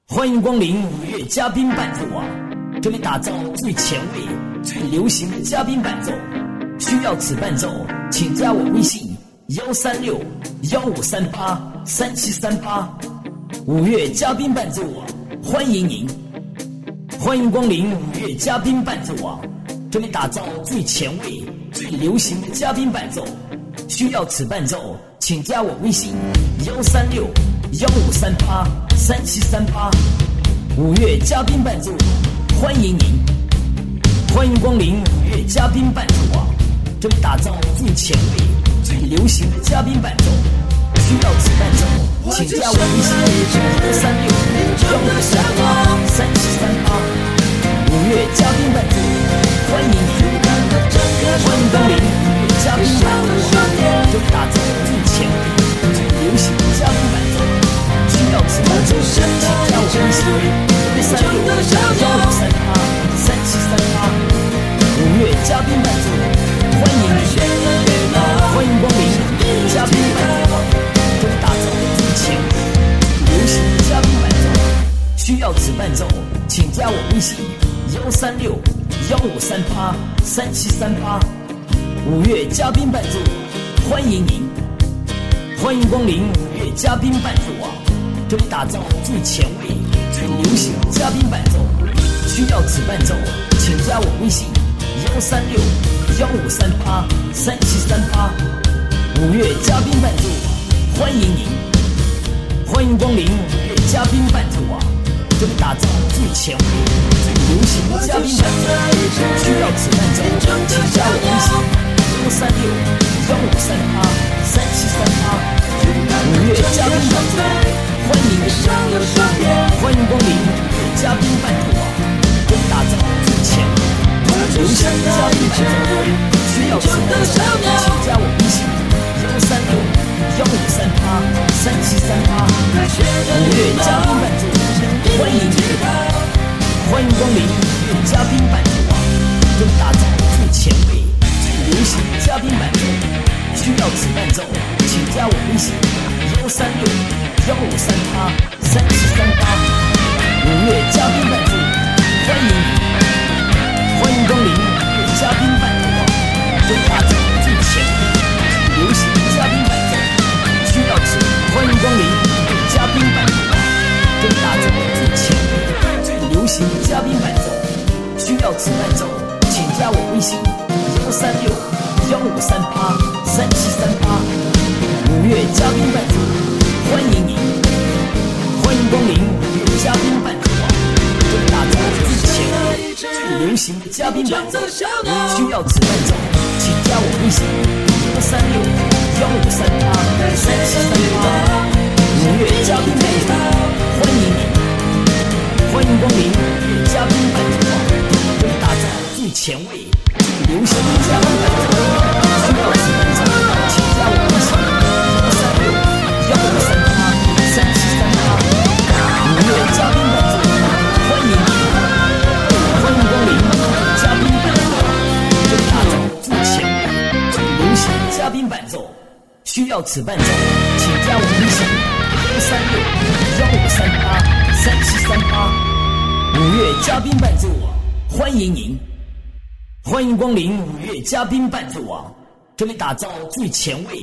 欢迎光临五月嘉宾伴奏网，这里打造最前卫、最流行的嘉宾伴奏。需要此伴奏，请加我微信136-1538-3738。五月嘉宾伴奏网，欢迎您！欢迎光临五月嘉宾伴奏网，这里打造最前卫、最流行的嘉宾伴奏。需要此伴奏，请加我微信136-1538-3738。五月嘉宾伴奏网，欢迎您！欢迎光临五月嘉宾伴奏网，这里打造最前卫、最流行的嘉宾伴奏。需要此伴奏，请加我微信136-1538-3738。五月嘉宾伴奏，欢迎您！欢迎光临五月嘉宾伴奏网，这里打造最前卫、最流行的嘉宾伴奏。需要此伴奏，请加我微信136-1538-3738。五月嘉宾伴奏，欢迎您！欢迎光临嘉宾伴奏网，这里打造最前卫、最流行的嘉宾伴奏。需要此伴奏，请加我微信136-1538-3738。五月嘉宾伴奏，欢迎您！欢迎光临五月嘉宾伴奏网，这里打造最前卫、最流行的嘉宾伴奏。需要此伴奏，请加我微信136-1538-3738。五月嘉宾伴奏网，欢迎您！欢迎光临五月嘉宾伴奏网，这里打造最前卫、最流行的嘉宾伴奏。需要此伴奏，请加我微信136-1538-3738。五月嘉宾伴奏，欢迎您！欢迎光临五月嘉宾伴奏网，这里打造最前卫、最流行的嘉宾伴奏。需要此伴奏，请加我微信136-1538-3738。五月嘉宾伴奏，欢迎您！欢迎光临五月嘉宾伴奏网，这里打造最前卫、最流行的嘉宾伴奏。需要此伴奏，请加我微信136-1538-3738。五月嘉宾伴奏，欢迎您！欢迎光临五月嘉宾伴奏网，这里打造最前卫、最流行的嘉宾伴奏。需要此，欢迎光临五月嘉宾伴奏网，这里打造最前卫、最流行的嘉宾伴奏。需要此伴奏，请加我微信136-1538-3738。五月嘉宾伴奏，欢迎您！欢迎光临五月嘉宾伴奏网，这里打造最前卫、最流行的嘉宾伴奏。需要此伴奏，请加我微信136-1538-3738。五月嘉宾伴奏，欢迎您！欢迎光临五月嘉宾伴奏网，这里打造最前卫、最流行的嘉宾伴奏。需要此伴奏，请加我微信136-1538-3738。五月嘉宾伴奏，欢迎您！欢迎光临五月嘉宾伴奏网，这里打造最前卫、最流行的嘉宾伴奏。需要此伴奏，请加我微信136-1538-3738。五月嘉宾伴奏网，欢迎您！欢迎光临五月嘉宾伴奏网，这里打造最前卫、